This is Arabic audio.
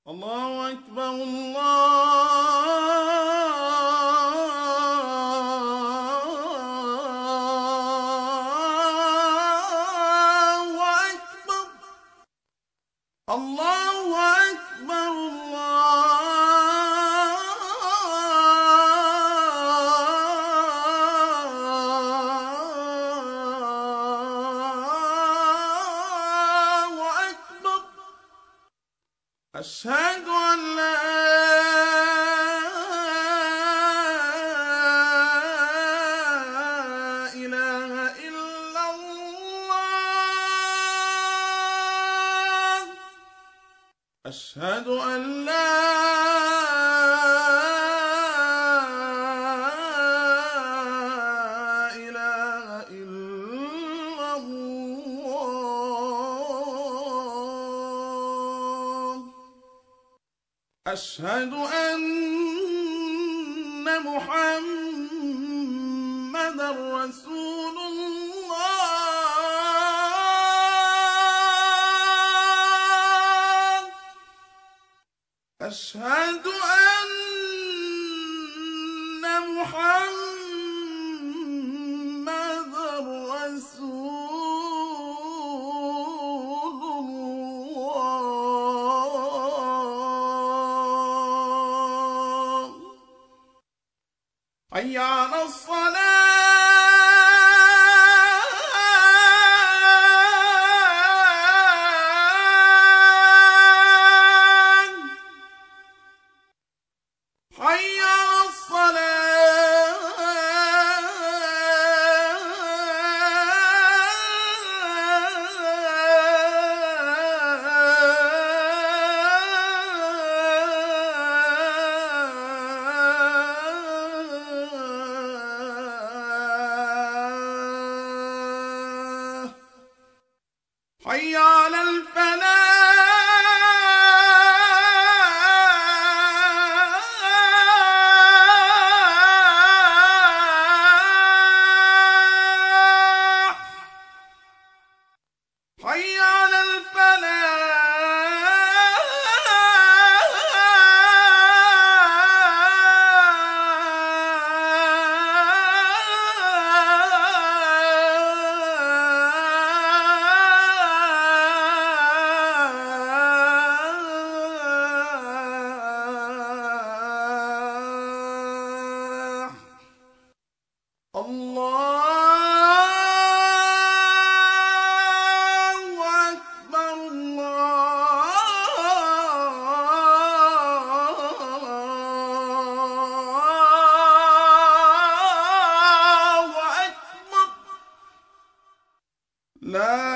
الله أكبر الله أكبر الله أكبر الله أكبر. أشهد أن لا إله إلا الله. أشهد أن لا إله إلا الله. أشهد أن محمدًا رسول الله. أشهد أن محمدًا رسول الله. حي على الصلاة. حي على الصلاة. حي على الفلاح. حي على الفلاح. الله أكبر الله أكبر. لا